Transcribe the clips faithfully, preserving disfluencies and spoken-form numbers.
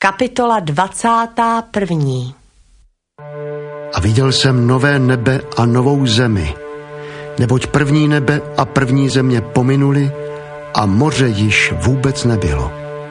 Kapitola dvacátá první. A viděl jsem nové nebe a novou zemi, neboť první nebe a první země pominuli a moře již vůbec nebylo.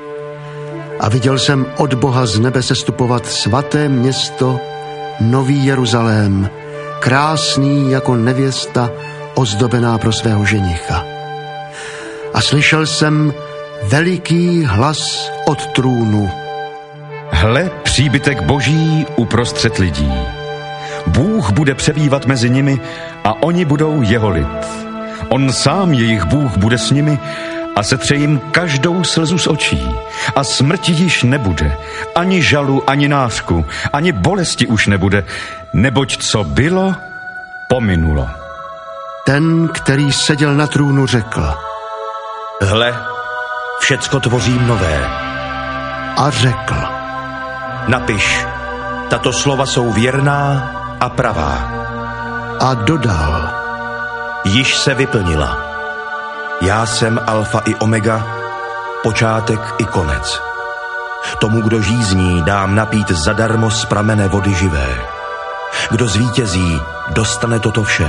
A viděl jsem od Boha z nebe sestupovat svaté město, Nový Jeruzalém, krásný jako nevěsta, ozdobená pro svého ženicha. A slyšel jsem veliký hlas od trůnu. Hle, příbytek Boží uprostřed lidí. Bůh bude přebývat mezi nimi a oni budou jeho lid. On sám, jejich Bůh, bude s nimi a setře jim každou slzu z očí. A smrti již nebude, ani žalu, ani nářku, ani bolesti už nebude, neboť co bylo, pominulo. Ten, který seděl na trůnu, řekl: Hle, všecko tvořím nové. A řekl: Napiš, tato slova jsou věrná a pravá. A dodal: Již se vyplnila. Já jsem alfa i omega, počátek i konec. Tomu, kdo žízní, dám napít zadarmo z pramene vody živé. Kdo zvítězí, dostane toto vše.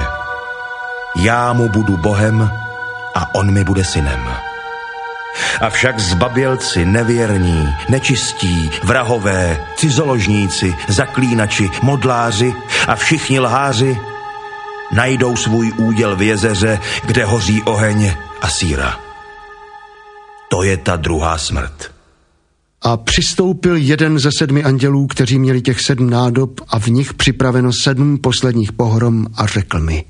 Já mu budu Bohem a on mi bude synem. Avšak zbabělci, nevěrní, nečistí, vrahové, cizoložníci, zaklínači, modláři a všichni lháři najdou svůj úděl v jezeře, kde hoří oheň a síra. To je ta druhá smrt. A přistoupil jeden ze sedmi andělů, kteří měli těch sedm nádob a v nich připraveno sedm posledních pohrom, a řekl mi: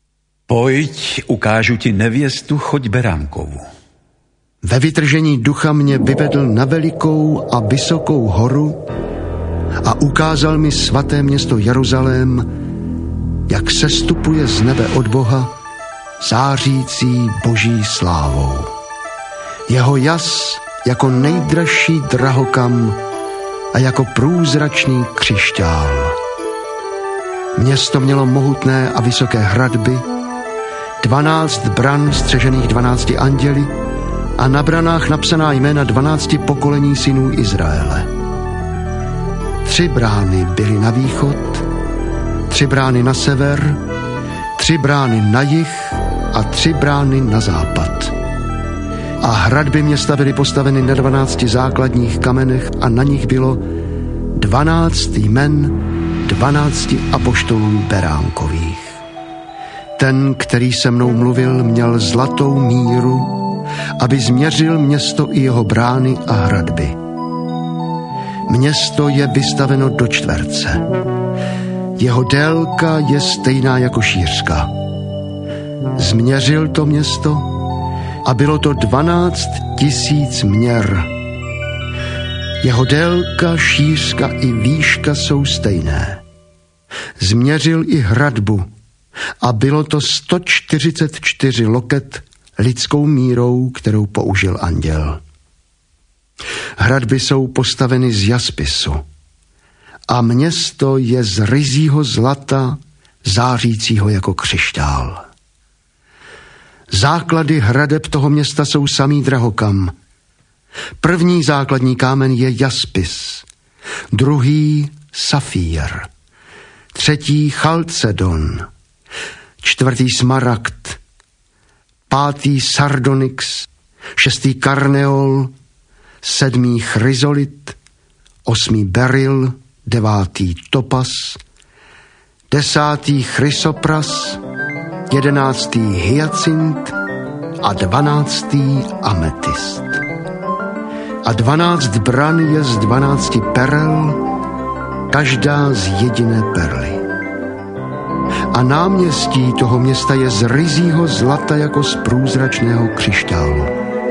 Pojď, ukážu ti nevěstu, choď beránkovu. Ve vytržení ducha mě vyvedl na velikou a vysokou horu a ukázal mi svaté město Jeruzalém, jak sestupuje z nebe od Boha, zářící boží slávou. Jeho jas jako nejdražší drahokam a jako průzračný křišťál. Město mělo mohutné a vysoké hradby, dvanáct bran střežených dvanácti anděli a na branách napsaná jména dvanácti pokolení synů Izraele. Tři brány byly na východ, tři brány na sever, tři brány na jih a tři brány na západ. A hradby města byly postaveny na dvanácti základních kamenech a na nich bylo dvanáct jmen dvanácti apoštolů beránkových. Ten, který se mnou mluvil, měl zlatou míru, aby změřil město i jeho brány a hradby. Město je vystaveno do čtverce. Jeho délka je stejná jako šířka. Změřil to město a bylo to dvanáct tisíc měr. Jeho délka, šířka i výška jsou stejné. Změřil i hradbu a bylo to sto čtyřicet čtyři loket lidskou mírou, kterou použil anděl. Hradby jsou postaveny z jaspisu a město je z ryzího zlata, zářícího jako křišťál. Základy hradeb toho města jsou samý drahokam. První základní kámen je jaspis, druhý safír, třetí chalcedon, čtvrtý smaragd, pátý sardonyx, šestý karneol, sedmý chryzolit, osmý beryl, devátý topas, desátý chrysopras, jedenáctý hyacint a dvanáctý ametist. A dvanáct bran je z dvanácti perel, každá z jediné perly. A náměstí toho města je z ryzího zlata jako z průzračného křišťálu.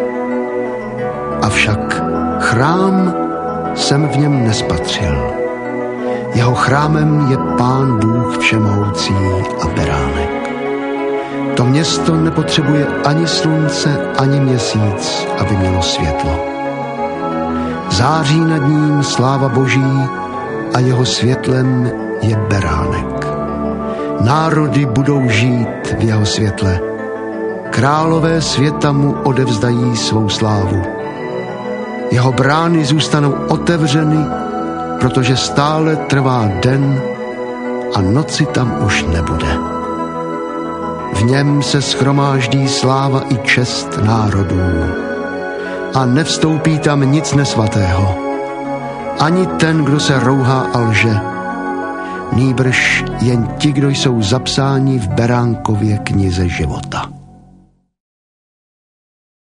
Avšak chrám jsem v něm nespatřil. Jeho chrámem je Pán Bůh všemohoucí a beránek. To město nepotřebuje ani slunce, ani měsíc, aby mělo světlo. Září nad ním sláva Boží a jeho světlem je beránek. Národy budou žít v jeho světle. Králové světa mu odevzdají svou slávu. Jeho brány zůstanou otevřeny, protože stále trvá den a noci tam už nebude. V něm se shromáždí sláva i čest národů a nevstoupí tam nic nesvatého. Ani ten, kdo se rouhá a lže, nýbrž jen ti, kdo jsou zapsáni v Beránkově knize života.